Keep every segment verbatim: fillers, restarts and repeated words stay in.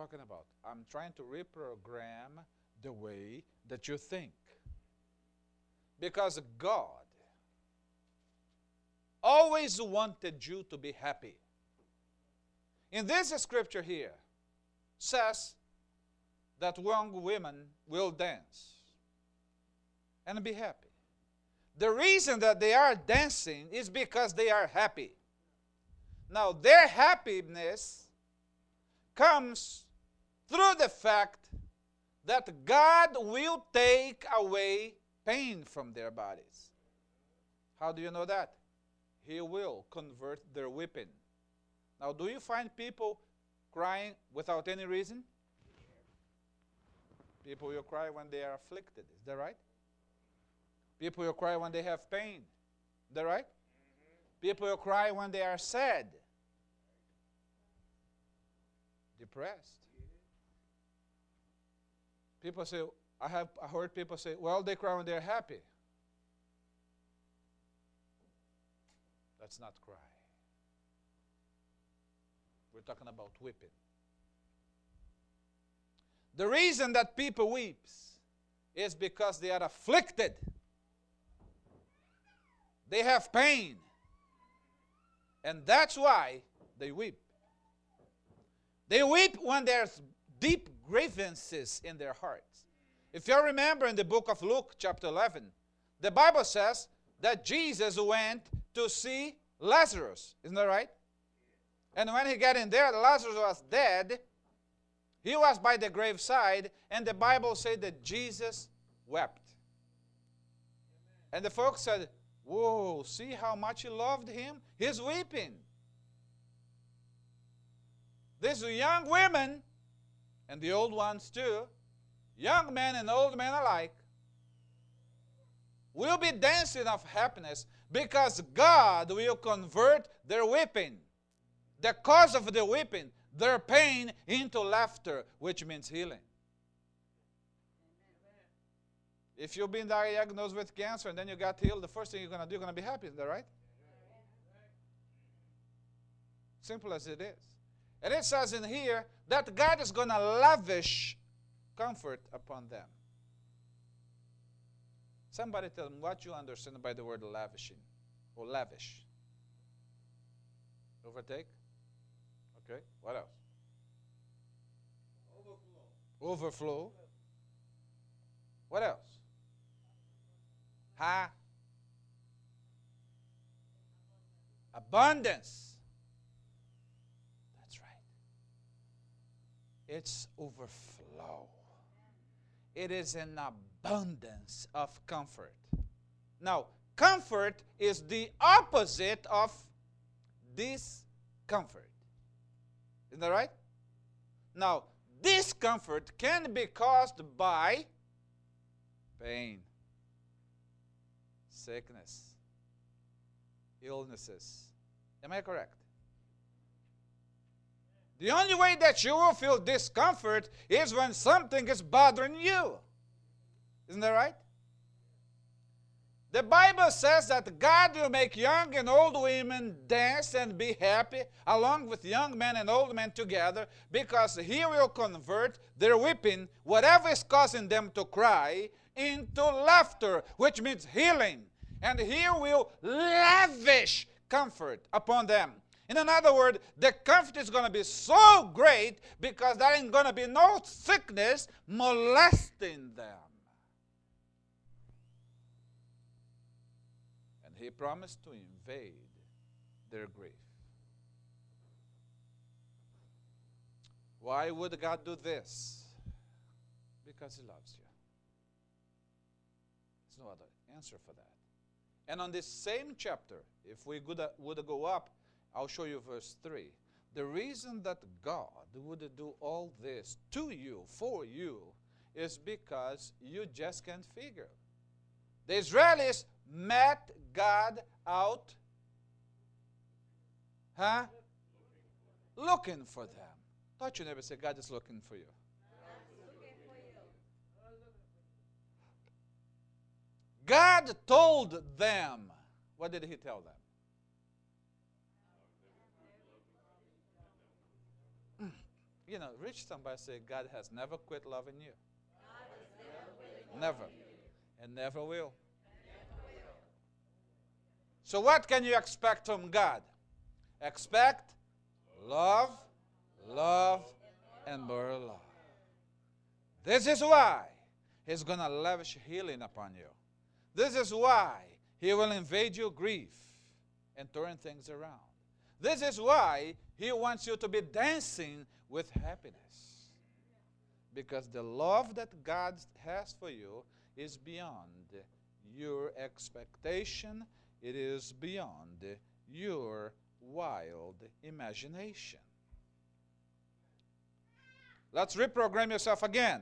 talking about? I'm trying to reprogram the way that you think. Because God always wanted you to be happy. In this scripture here, says that young women will dance and be happy. The reason that they are dancing is because they are happy. Now, their happiness comes through the fact that God will take away pain from their bodies. How do you know that? He will convert their weeping. Now, do you find people crying without any reason? People will cry when they are afflicted. Is that right? People will cry when they have pain. Is that right? Mm-hmm. People will cry when they are sad, depressed. People say, I have I heard people say, well, they cry when they're happy. That's not cry. We're talking about weeping. The reason that people weeps is because they are afflicted. They have pain. And that's why they weep. They weep when there's deep grievances in their hearts. If you remember in the book of Luke chapter eleven, the Bible says that Jesus went to see Lazarus. Isn't that right? And when he got in there, Lazarus was dead. He was by the graveside, and the Bible said that Jesus wept. And the folks said, whoa, see how much he loved him? He's weeping. These young women, and the old ones too, young men and old men alike, will be dancing of happiness because God will convert their weeping, the cause of the weeping, their pain, into laughter, which means healing. If you've been diagnosed with cancer and then you got healed, the first thing you're going to do, you're going to be happy. Is that right? Simple as it is. And it says in here that God is going to lavish comfort upon them. Somebody tell them what you understand by the word lavishing or lavish. Overtake? Okay. What else? Overflow. Overflow. What else? Ha. Abundance. That's right. It's overflow. It is an abundance of comfort. Now, comfort is the opposite of discomfort. Isn't that right? Now, discomfort can be caused by pain, sickness, illnesses. Am I correct? The only way that you will feel discomfort is when something is bothering you. Isn't that right? The Bible says that God will make young and old women dance and be happy along with young men and old men together because He will convert their weeping, whatever is causing them to cry, into laughter, which means healing. And He will lavish comfort upon them. In another word, the comfort is going to be so great because there ain't going to be no sickness molesting them. And He promised to invade their grief. Why would God do this? Because He loves you. There's no other answer for that. And on this same chapter, if we would, would go up, I'll show you verse three. The reason that God would do all this to you, for you, is because you just can't figure. The Israelis met God out, huh? Looking for them. Touch your neighbor and say, God is looking for you. God told them. What did He tell them? You know, reach somebody, say, God has never quit loving you. Never. And never will. So what can you expect from God? Expect love, love, and more love. This is why He's going to lavish healing upon you. This is why He will invade your grief and turn things around. This is why He wants you to be dancing with happiness. Because the love that God has for you is beyond your expectation. It is beyond your wild imagination. Let's reprogram yourself again.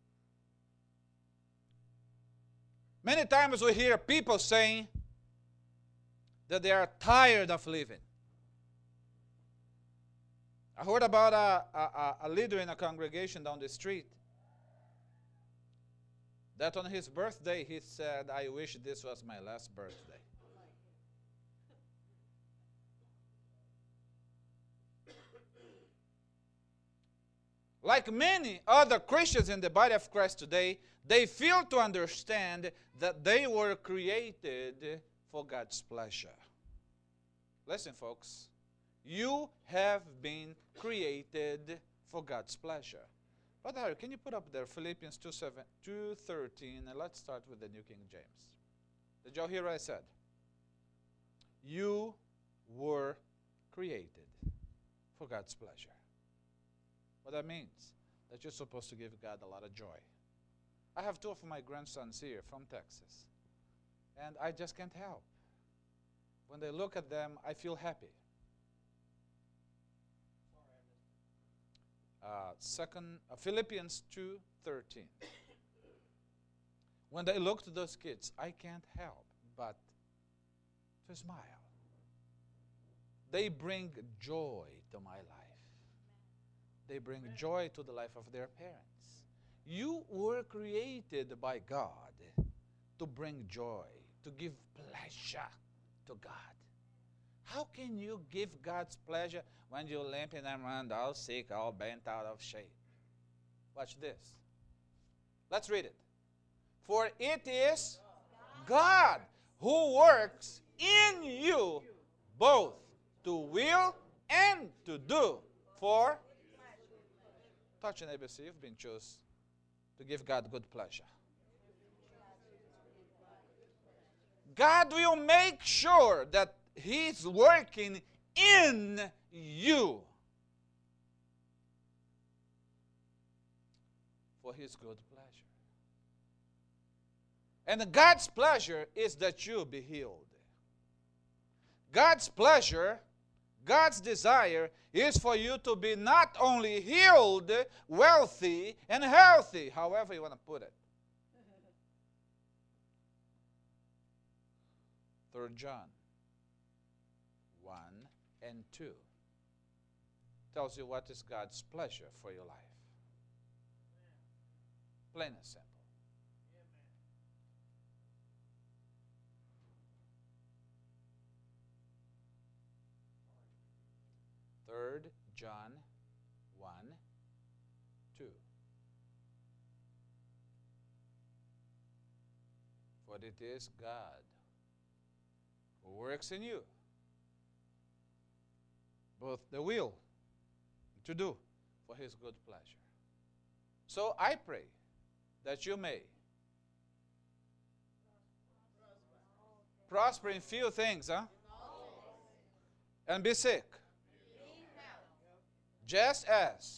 Many times we hear people saying that they are tired of living. I heard about a, a, a leader in a congregation down the street that on his birthday he said, I wish this was my last birthday. Like many other Christians in the body of Christ today, they fail to understand that they were created for God's pleasure. Listen, folks. You have been created for God's pleasure. But Harry, can you put up there Philippians two thirteen, and let's start with the New King James. Did y'all hear what I said? You were created for God's pleasure. What that means? That you're supposed to give God a lot of joy. I have two of my grandsons here from Texas, and I just can't help. When they look at them, I feel happy. Uh, second, uh, Philippians two thirteen. When they look to those kids, I can't help but to smile. They bring joy to my life. They bring joy to the life of their parents. You were created by God to bring joy, to give pleasure to God. How can you give God's pleasure when you're limping around all sick, all bent out of shape? Watch this. Let's read it. For it is God who works in you both to will and to do for. Touch your neighbor, see you've been chosen to give God good pleasure. God will make sure that He's working in you for His good pleasure. And God's pleasure is that you be healed. God's pleasure, God's desire is for you to be not only healed, wealthy, and healthy, however you want to put it. Third John one and two tells you what is God's pleasure for your life. Plain and simple. Third John one, two. For it is God who works in you both the will to do for His good pleasure. So I pray that you may prosper in few things, huh? And be sick. Just as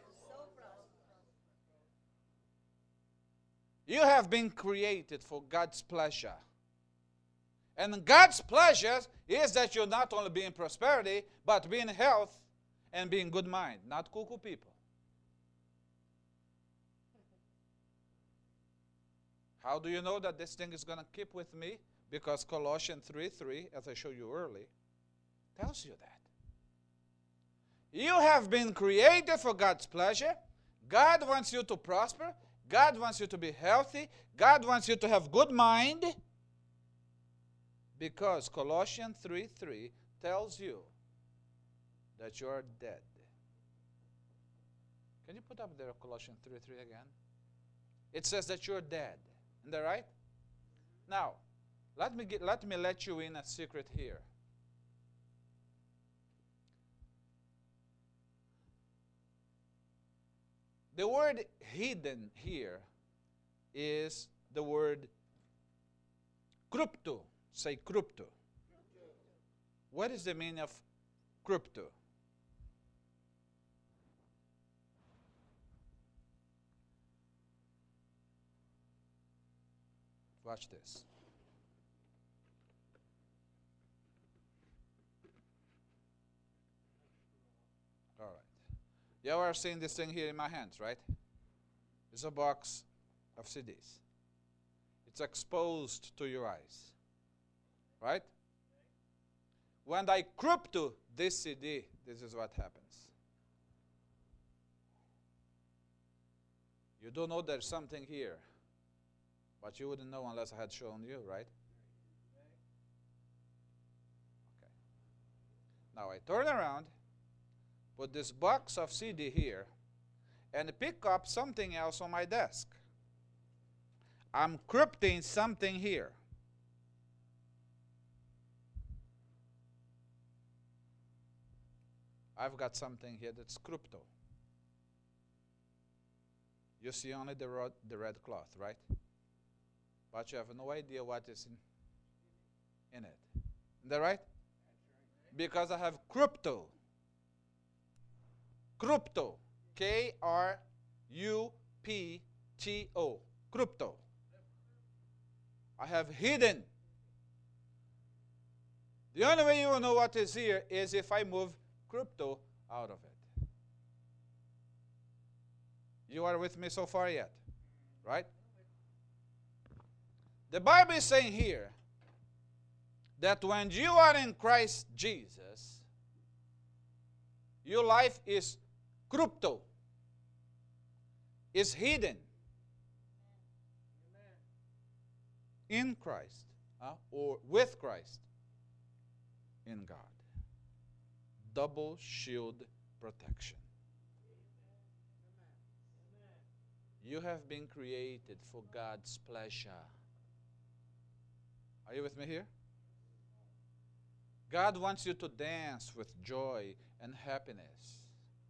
you have been created for God's pleasure. And God's pleasure is that you're not only be in prosperity, but be in health and be in good mind, not cuckoo people. How do you know that this thing is going to keep with me? Because Colossians three three, as I showed you earlier, tells you that. You have been created for God's pleasure. God wants you to prosper. God wants you to be healthy. God wants you to have good mind. Because Colossians three three tells you that you are dead. Can you put up there Colossians three three again? It says that you're dead. Isn't that right? Now, let me, get, let me let you in a secret here. The word hidden here is the word krypto. Say krypto. What is the meaning of krypto? Watch this. All right. You ever seen this thing here in my hands, right? It's a box of C Ds. It's exposed to your eyes, right? When I crypto this C D, this is what happens. You don't know there's something here, but you wouldn't know unless I had shown you, right? Okay. Now I turn around, put this box of C D here, and pick up something else on my desk. I'm crypting something here. I've got something here that's crypto. You see only the red, the red cloth, right? But you have no idea what is in, in it. Is that right? Because I have crypto. Crypto. K R U P T O. Crypto. I have hidden. The only way you will know what is here is if I move crypto out of it. You are with me so far yet? Right? The Bible is saying here that when you are in Christ Jesus, your life is crypto, is hidden in Christ, uh, or with Christ in God. Double shield protection. You have been created for God's pleasure. Are you with me here? God wants you to dance with joy and happiness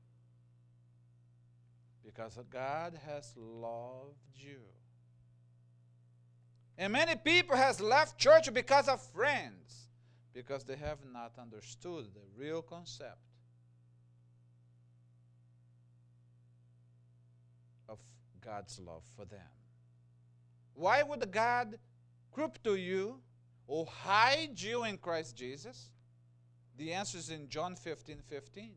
because God has loved you. And many people has left church because of friends, because they have not understood the real concept of God's love for them. Why would God crypto you or hide you in Christ Jesus? The answer is in John fifteen fifteen.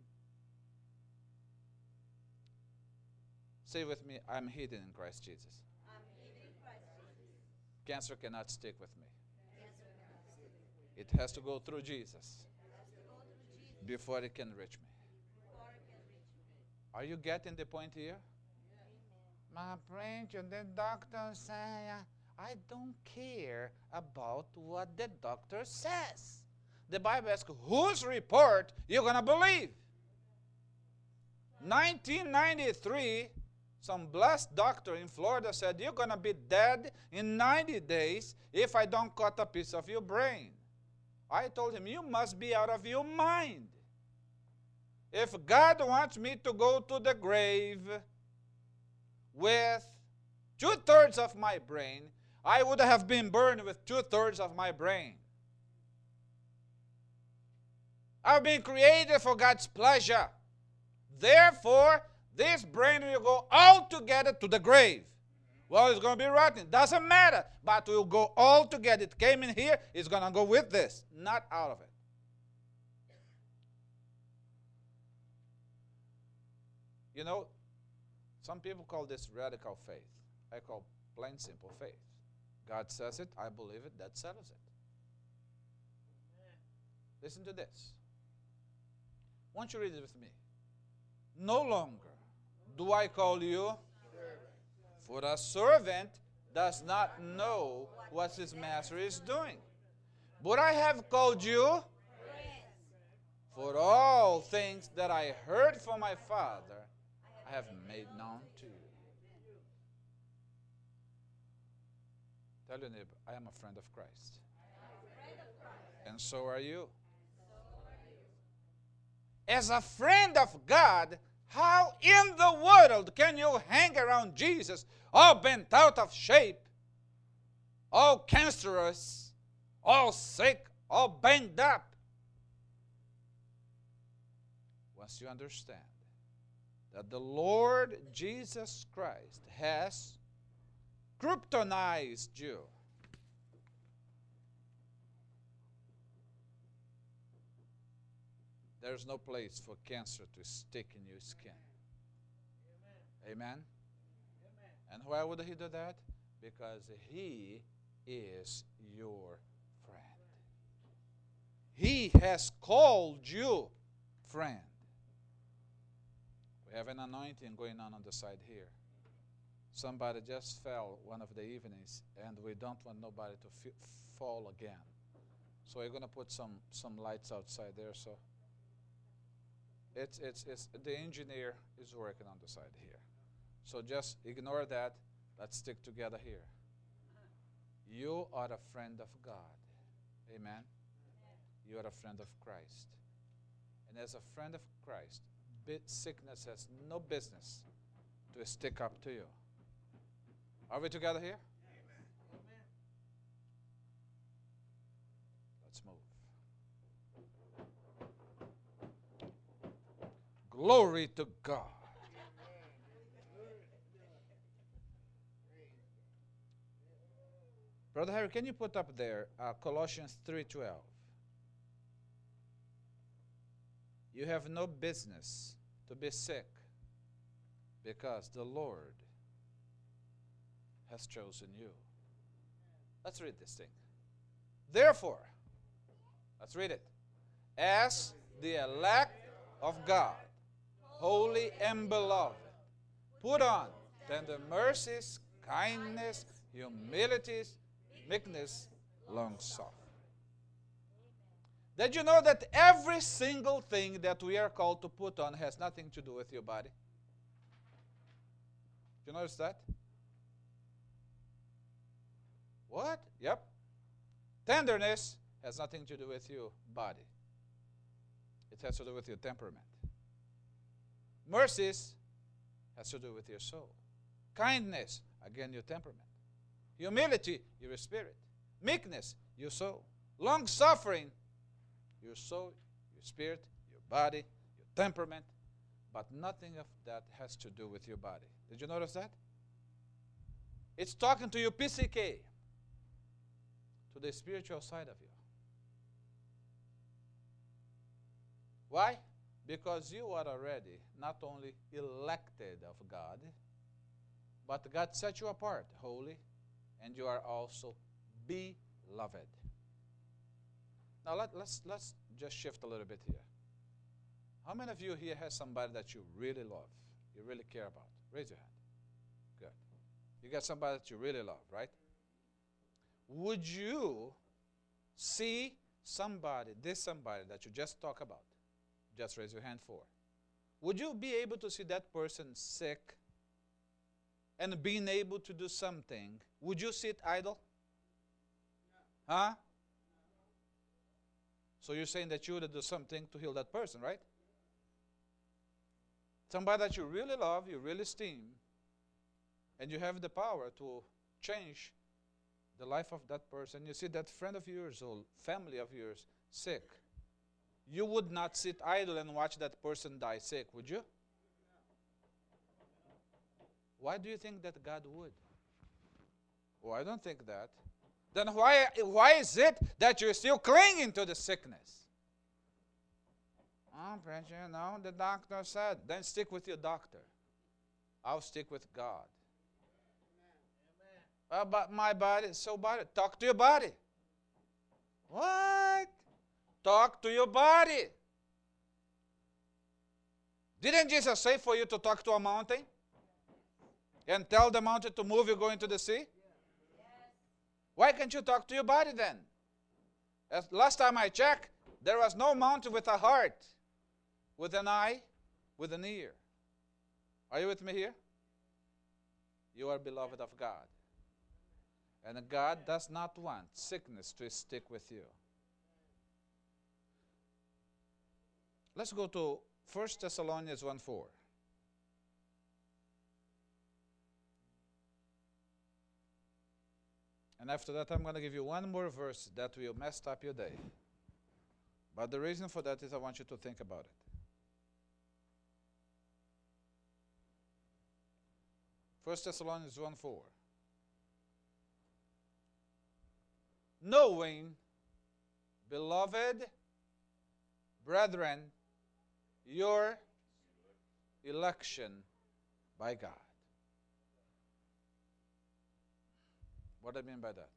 Say with me, I'm hidden in Christ Jesus. I'm hidden in Christ Jesus. Cancer cannot stick with me. Cancer cannot stick with me. It has to go through Jesus It has to go through Jesus before it can reach me. before it can reach me. Are you getting the point here? Amen. My preacher, the doctor say, I don't care about what the doctor says. The Bible asks, whose report you're going to believe? nineteen ninety-three, some blessed doctor in Florida said, you're going to be dead in ninety days if I don't cut a piece of your brain. I told him, you must be out of your mind. If God wants me to go to the grave with two-thirds of my brain, I would have been burned with two-thirds of my brain. I've been created for God's pleasure. Therefore, this brain will go all together to the grave. Well, it's going to be rotten. Doesn't matter. But we'll go all together. It came in here. It's going to go with this. Not out of it. You know, some people call this radical faith. I call plain simple faith. God says it. I believe it. That settles it. Listen to this. Won't you read it with me? No longer do I call you, for a servant does not know what his master is doing. But I have called you, for all things that I heard from my Father, have made known to you. Tell your neighbor, I am a friend of Christ. And so are you. As a friend of God, how in the world can you hang around Jesus all bent out of shape, all cancerous, all sick, all banged up? Once you understand that the Lord Jesus Christ has kryptonized you, there's no place for cancer to stick in your skin. Amen. Amen? Amen. And why would he do that? Because he is your friend. He has called you friend. We have an anointing going on on the side here. Somebody just fell one of the evenings, and we don't want nobody to f fall again. So we're going to put some, some lights outside there. So it's, it's, it's, the engineer is working on the side here. So just ignore that. Let's stick together here. You are a friend of God. Amen? You are a friend of Christ. And as a friend of Christ, sickness has no business to stick up to you. Are we together here? Amen. Let's move. Glory to God. Brother Harry, can you put up there uh, Colossians three twelve? You have no business to be sick because the Lord has chosen you. Let's read this thing. Therefore, let's read it. As the elect of God, holy and beloved, put on tender mercies, kindness, humility, meekness, long-suffering. Did you know that every single thing that we are called to put on has nothing to do with your body? Did you notice that? What? Yep. Tenderness has nothing to do with your body. It has to do with your temperament. Mercies has to do with your soul. Kindness, again, your temperament. Humility, your spirit. Meekness, your soul. Long-suffering, your soul, your spirit, your body, your temperament. But nothing of that has to do with your body. Did you notice that? It's talking to your P C K, to the spiritual side of you. Why? Because you are already not only elected of God, but God set you apart, holy, and you are also beloved. Now let, let's, let's just shift a little bit here. How many of you here has somebody that you really love, you really care about? Raise your hand. Good. You got somebody that you really love, right? Would you see somebody, this somebody that you just talk about, just raise your hand for, would you be able to see that person sick and being able to do something? Would you sit idle? No. Huh? No. So you're saying that you would do something to heal that person, right? Somebody that you really love, you really esteem, and you have the power to change the life of that person. You see that friend of yours or family of yours sick. You would not sit idle and watch that person die sick, would you? Why do you think that God would? Well, I don't think that. Then why, why is it that you're still clinging to the sickness? Oh, preacher, you know, the doctor said. Then stick with your doctor. I'll stick with God. Amen. Uh, but my body is so bad. Talk to your body. What? Talk to your body. Didn't Jesus say for you to talk to a mountain? And tell the mountain to move, you go into the sea? Yes. Why can't you talk to your body then? As last time I checked, there was no mountain with a heart, with an eye, with an ear. Are you with me here? You are beloved of God. And God does not want sickness to stick with you. Let's go to First Thessalonians one four. And after that, I'm going to give you one more verse that will mess up your day. But the reason for that is I want you to think about it. First Thessalonians one four. Knowing, beloved brethren, your election by God. What do I mean by that?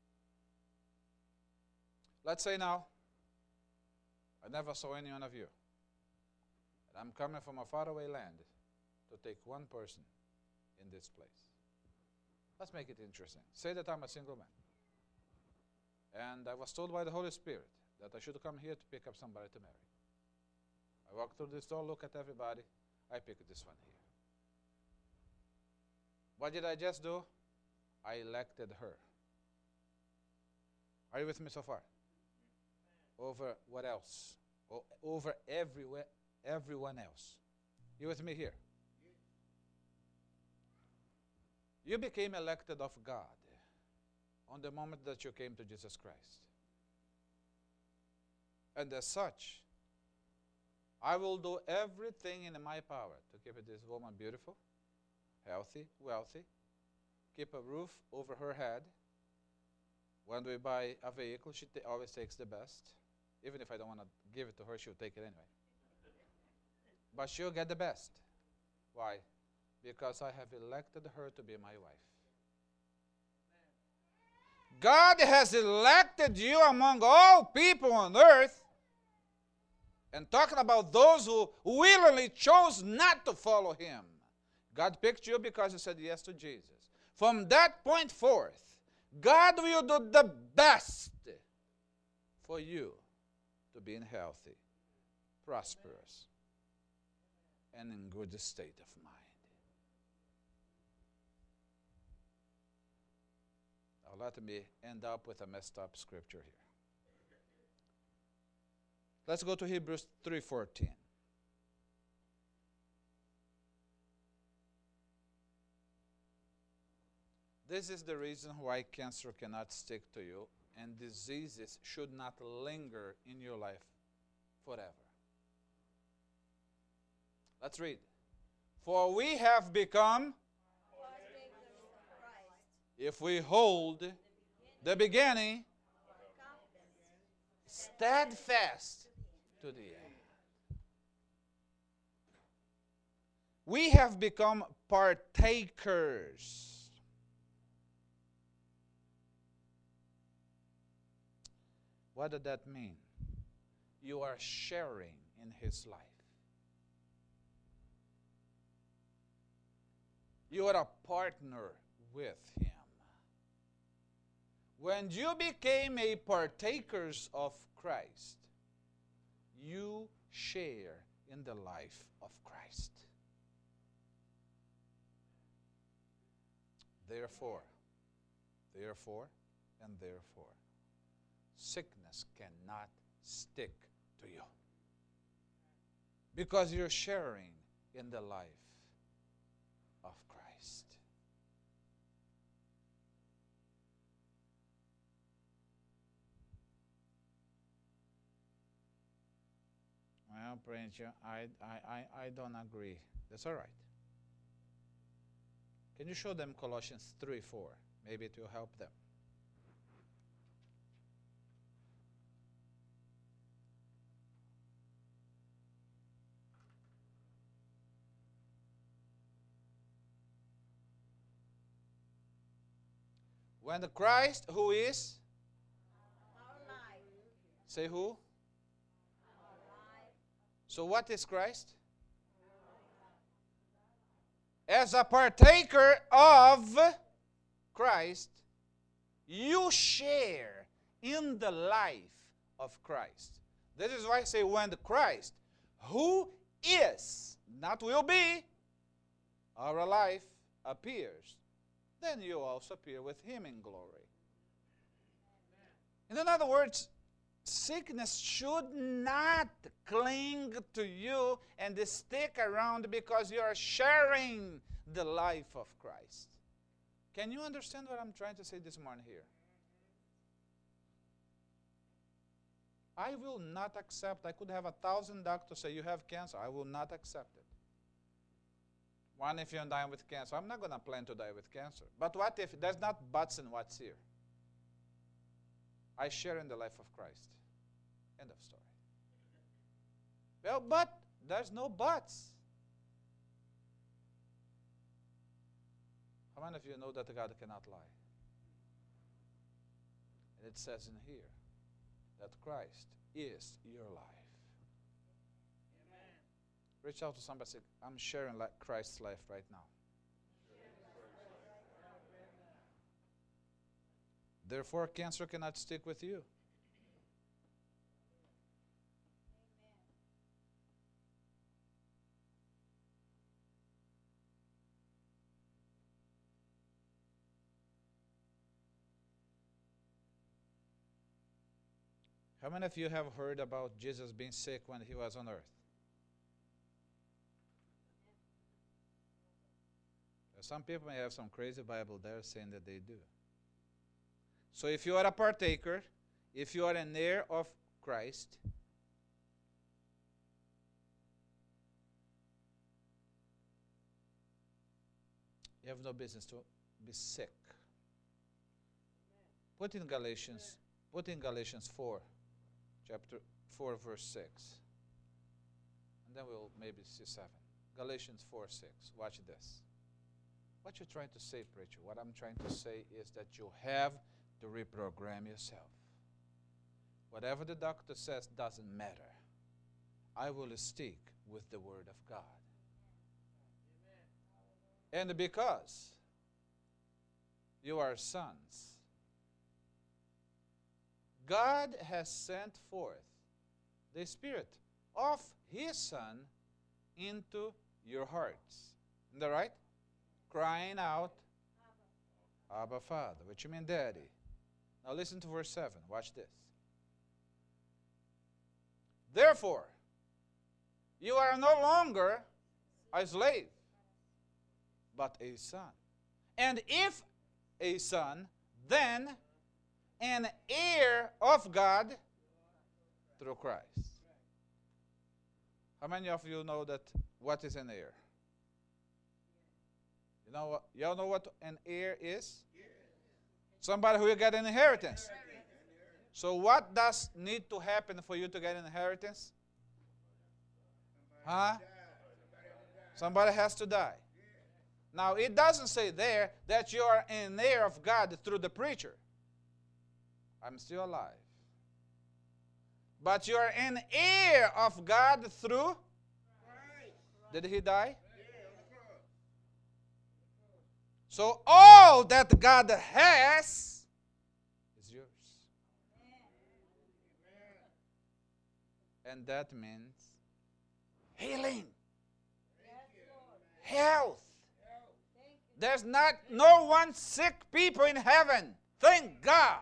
Let's say now, I never saw any one of you. And I'm coming from a faraway land to take one person in this place. Let's make it interesting. Say that I'm a single man. And I was told by the Holy Spirit that I should come here to pick up somebody to marry. I walk through this door, look at everybody. I pick this one here. What did I just do? I elected her. Are you with me so far? Over what else? O over everywhere, everyone else. You with me here? You became elected of God on the moment that you came to Jesus Christ. And as such, I will do everything in my power to keep this woman beautiful, healthy, wealthy, keep a roof over her head. When we buy a vehicle, she ta always takes the best. Even if I don't want to give it to her, she'll take it anyway. But she'll get the best. Why? Because I have elected her to be my wife. God has elected you among all people on earth. And talking about those who willingly chose not to follow him. God picked you because you said yes to Jesus. From that point forth, God will do the best for you to be in healthy, prosperous, and in good state of mind. Now let me end up with a messed up scripture here. Let's go to Hebrews three fourteen. This is the reason why cancer cannot stick to you and diseases should not linger in your life forever. Let's read. For we have become, if we hold the beginning, steadfast to the end. We have become partakers. What did that mean? You are sharing in his life. You are a partner with him. When you became a partakers of Christ, you share in the life of Christ. Therefore, therefore, and therefore, sickness cannot stick to you. Because you're sharing in the life of Christ. Well, preacher, I, I, I, I don't agree. That's all right. Can you show them Colossians three four? Maybe it will help them. When the Christ, who is? Our life. Say who? Our life. So what is Christ? As a partaker of Christ, you share in the life of Christ. This is why I say when the Christ, who is, not will be, our life appears, then you also appear with him in glory. In other words, sickness should not cling to you and stick around because you are sharing the life of Christ. Can you understand what I'm trying to say this morning here? I will not accept. I could have a thousand doctors say you have cancer. I will not accept it. One, if you're dying with cancer, I'm not going to plan to die with cancer. But what if there's not buts in what's here? I share in the life of Christ. End of story. Well, but there's no buts. How many of you know that God cannot lie? And it says in here that Christ is your life. Amen. Reach out to somebody and say, I'm sharing Christ's life right now. Therefore, cancer cannot stick with you. How many of you have heard about Jesus being sick when he was on earth? Some people may have some crazy Bible there saying that they do. So if you are a partaker, if you are an heir of Christ, you have no business to be sick. Put in Galatians, put in Galatians four. Chapter four, verse six. And then we'll maybe see seven. Galatians four, six. Watch this. What you're trying to say, preacher, what I'm trying to say is that you have to reprogram yourself. Whatever the doctor says doesn't matter. I will stick with the Word of God. Amen. And because you are sons, God has sent forth the Spirit of His Son into your hearts. Isn't that right? Crying out, Abba, Abba Father, which you mean Daddy. Now listen to verse seven. Watch this. Therefore, you are no longer a slave, but a son. And if a son, then an heir of God through Christ. How many of you know that what is an heir? You know what? Y'all know what an heir is? Somebody who will get an inheritance. So what does need to happen for you to get an inheritance? Huh? Somebody has to die. Now it doesn't say there that you are an heir of God through the preacher. I'm still alive. But you are an heir of God through? Did he die? So all that God has is yours. And that means healing, health. There's not no one sick people in heaven. Thank God.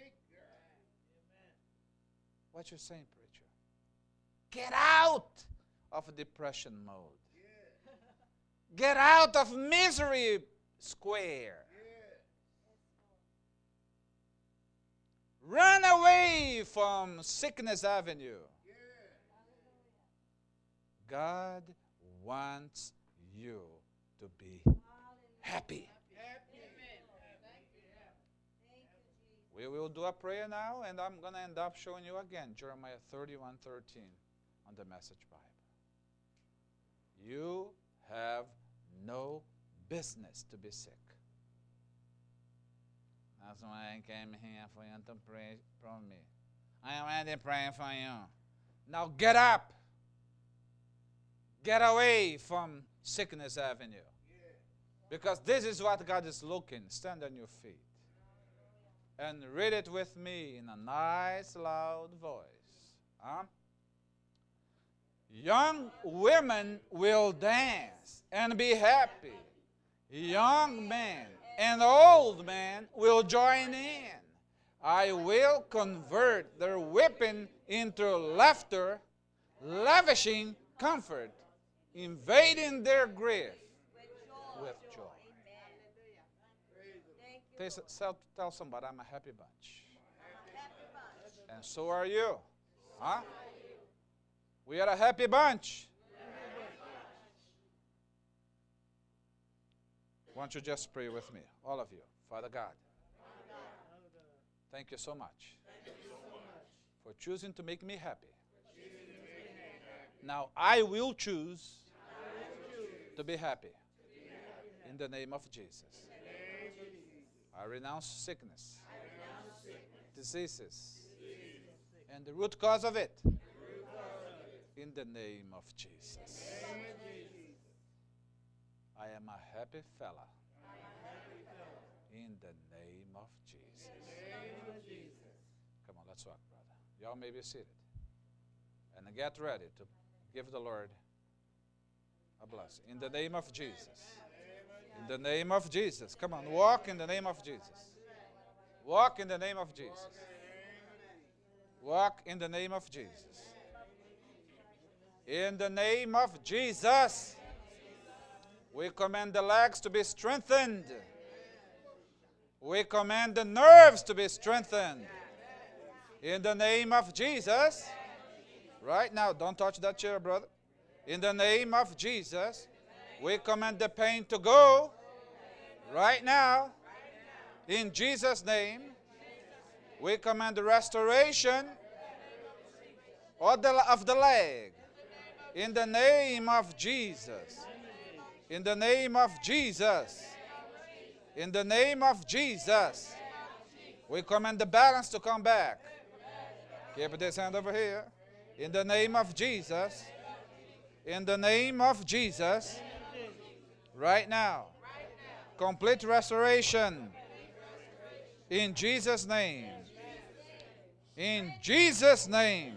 What you saying, preacher? Get out of a depression mode. Get out of misery square. Run away from sickness avenue. God wants you to be happy. We will do a prayer now, and I'm going to end up showing you again Jeremiah thirty-one thirteen on the Message Bible. You have no business to be sick. That's why I came here for you to pray for me. I am already praying for you. Now get up. Get away from sickness avenue. Because this is what God is looking. Stand on your feet. And read it with me in a nice loud voice. Huh? Young women will dance and be happy. Young men and old men will join in. I will convert their weeping into laughter, lavishing comfort, invading their grief with joy. Tell, tell somebody, I'm a happy bunch. And so are you. Huh? We are a happy bunch. Why don't you just pray with me, all of you. Father God, thank you so much for choosing to make me happy. Now I will choose to be happy in the name of Jesus. I renounce sickness, diseases, and the root cause of it in the name of Jesus. I am a happy fella in the name of Jesus. Come on, let's walk, brother. Y'all may be seated. And get ready to give the Lord a blessing. In the name of Jesus. In the name of Jesus. Come on, walk in the name of Jesus. Walk in the name of Jesus. Walk in the name of Jesus. In the name of Jesus. We command the legs to be strengthened. We command the nerves to be strengthened. In the name of Jesus. Right now, don't touch that chair, brother. In the name of Jesus, we command the pain to go. Right now, in Jesus' name, we command the restoration of the, of the leg. In the name of Jesus. In the name of Jesus. In the name of Jesus. We command the balance to come back. Keep this hand over here. In the name of Jesus. In the name of Jesus. Right now. Complete restoration. In Jesus' name. In Jesus' name.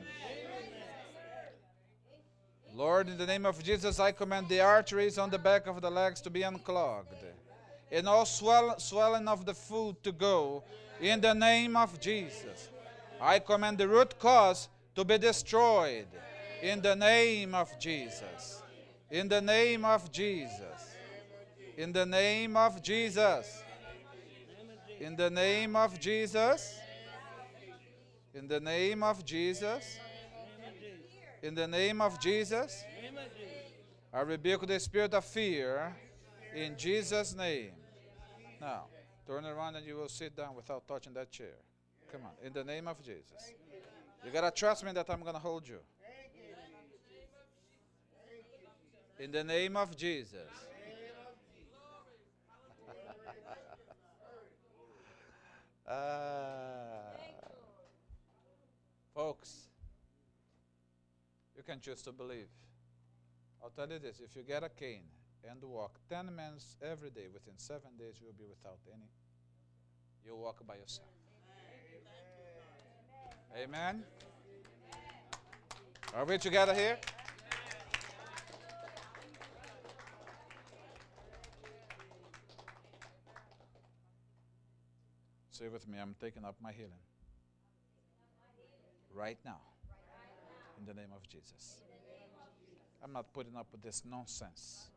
Lord, in the name of Jesus, I command the arteries on the back of the legs to be unclogged. And all swell, swelling of the foot to go. In the name of Jesus. I command the root cause to be destroyed. In the name of Jesus. In the name of Jesus. In the name of Jesus. In the name of Jesus. In the name of Jesus. In the name of Jesus. I rebuke the spirit of fear in Jesus' name. Now, turn around and you will sit down without touching that chair. Come on, in the name of Jesus. You got to trust me that I'm going to hold you. In the name of Jesus. uh, folks, you can choose to believe. I'll tell you this, if you get a cane and walk ten minutes every day, within seven days you'll be without any. You'll walk by yourself. Amen? Are we together here? Say with me, I'm taking up my healing. Right now. In the name of Jesus. I'm not putting up with this nonsense.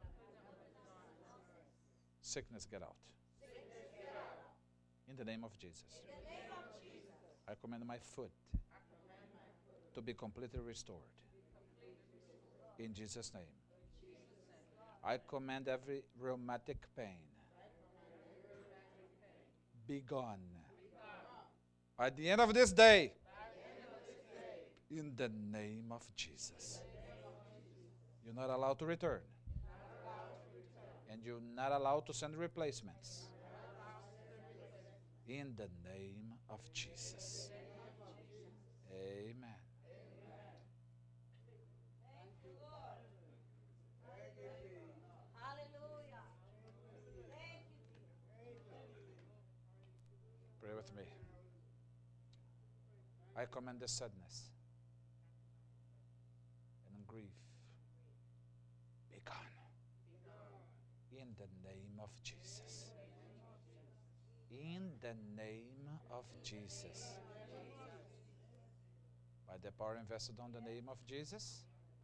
Sickness, get out. In the name of Jesus. I command my foot to be completely restored. In Jesus' name. I command every rheumatic pain be gone. At the end of this day, in the name of Jesus. You're not allowed to return. And you're not allowed to send replacements. In the name of Jesus. Amen. Hallelujah. Pray with me. I command the sadness and grief the name of Jesus. In the name of Jesus. By the power invested on the name of Jesus,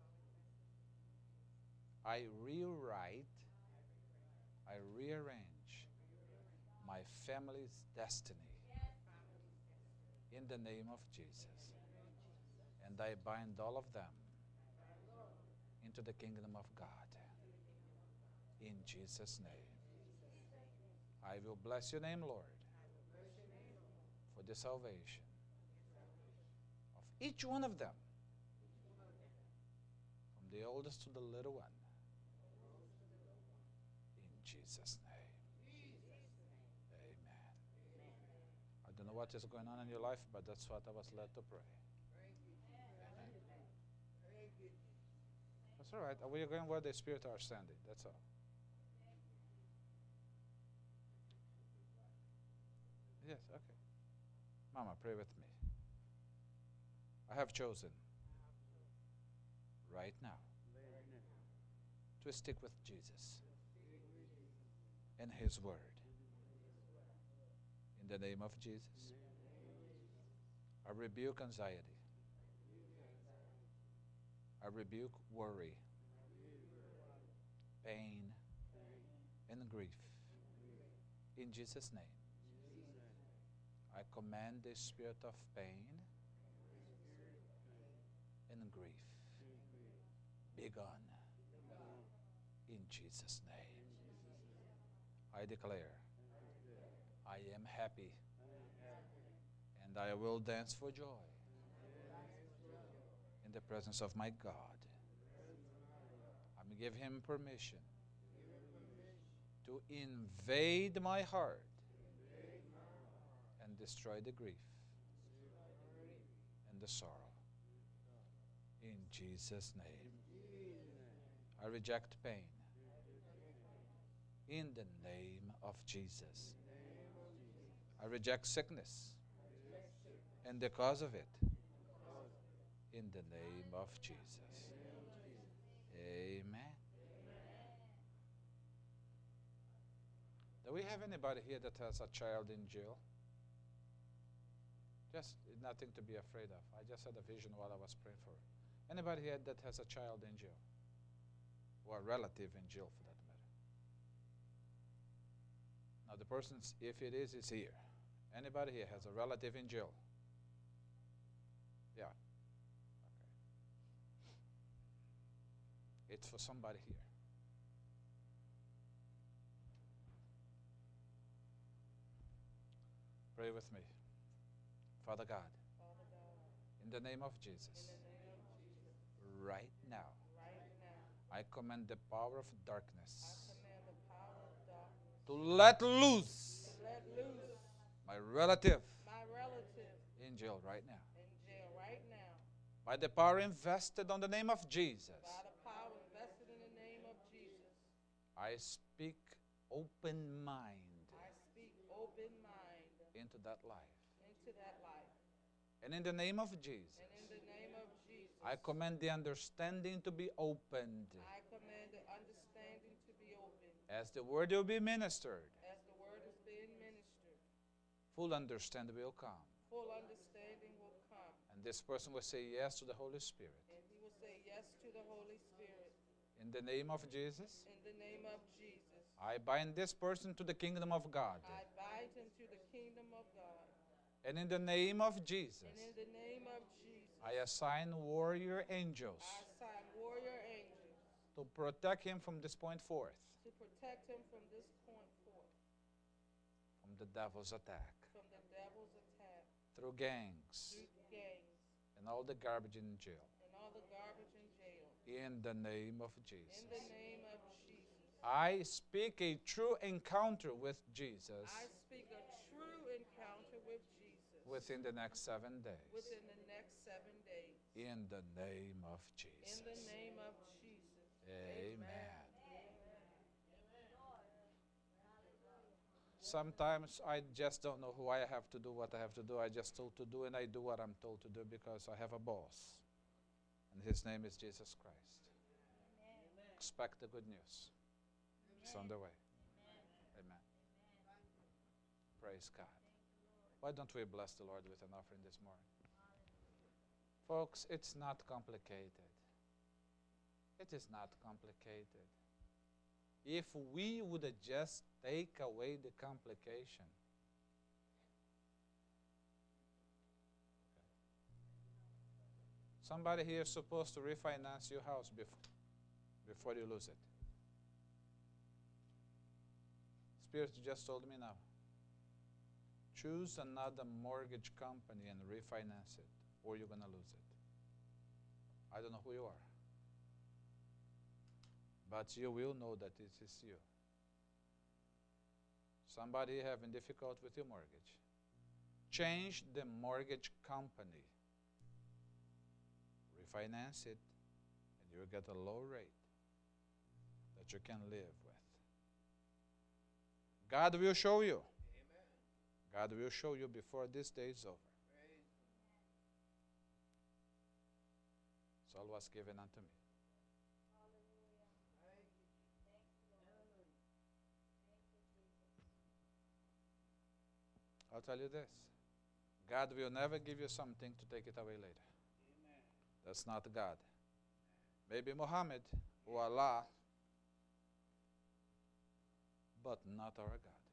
I rewrite, I rearrange my family's destiny in the name of Jesus. And I bind all of them into the kingdom of God. In Jesus' name. I will bless your name, Lord, for the salvation of each one of them, from the oldest to the little one. In Jesus' name. Amen. I don't know what is going on in your life, but that's what I was led to pray. Amen. That's all right. We are going where the Spirit are standing. That's all. Yes, okay. Mama, pray with me. I have chosen right now to stick with Jesus and His Word. In the name of Jesus, I rebuke anxiety. I rebuke worry, pain, and grief. In Jesus' name. I command the spirit of pain and grief be gone in Jesus' name. I declare I am happy and I will dance for joy in the presence of my God. I'm give Him permission to invade my heart and destroy the grief and the sorrow. In Jesus' name. I reject pain. In the name of Jesus. I reject sickness and the cause of it. In the name of Jesus. Amen. Do we have anybody here that has a child in jail? Just nothing to be afraid of. I just had a vision while I was praying for her. Anybody here that has a child in jail? Or a relative in jail for that matter? Now the person, if it is, is here. Anybody here has a relative in jail? Yeah. Okay. It's for somebody here. Pray with me. Father God, Father God, in the name of Jesus, in the name of Jesus, right now, right now, I command the power of I darkness command the power of darkness to let loose to let loose my relative my relative in jail right now. in jail right now. By the power invested on the name of Jesus, By the power invested in the name of Jesus, I speak open mind I speak open mind into that life. into that life. And in the name of Jesus, And in the name of Jesus, I command the understanding to be opened I command the understanding to be open as the word will be ministered. as the word is being ministered. Full understanding will come. Full understanding will come. And this person will say yes to the Holy Spirit. And he will say yes to the Holy Spirit. In the name of Jesus, In the name of Jesus, I bind this person to the kingdom of God. I bind him to the kingdom of God. And in the name of Jesus, And in the name of Jesus, I assign warrior angels I assign warrior angels to protect him from this point forth, to protect him from this point forth, from the devil's attack, from the devil's attack, through gangs through gangs, and all the garbage in jail. and all the garbage in jail. In the name of Jesus. In the name of Jesus, I speak a true encounter with Jesus I speak a true encounter with Jesus within the next seven days. within the next seven days. In the name of In Jesus. the name of Jesus. Amen. Sometimes I just don't know who I have to do what I have to do. I just told to do, and I do what I'm told to do because I have a boss. And his name is Jesus Christ. Expect the good news. It's on the way. Praise God. Why don't we bless the Lord with an offering this morning? Folks, it's not complicated. It is not complicated. If we would just take away the complication. Somebody here is supposed to refinance your house before, before you lose it. Spirit just told me now. Choose another mortgage company and refinance it, or you're going to lose it. I don't know who you are, but you will know that it is you. Somebody having difficulty with your mortgage. Change the mortgage company. Refinance it, and you'll get a low rate that you can live with. God will show you. God will show you before this day is over. It's all was given unto me. I'll tell you this. God will never give you something to take it away later. That's not God. Maybe Muhammad or Allah, but not our God.